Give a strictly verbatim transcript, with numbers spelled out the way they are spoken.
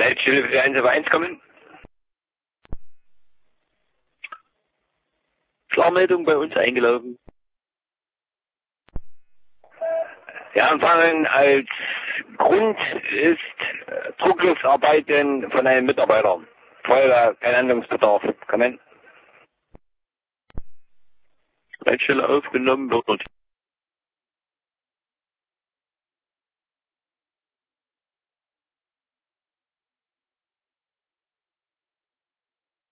Leitstelle für eins auf eins kommen. Klarmeldung bei uns eingelaufen. Ja, Empfangen als Grund ist äh, Druckluftarbeiten von einem Mitarbeiter. Vorher kein Handlungsbedarf. Kommen. Leitstelle aufgenommen wird.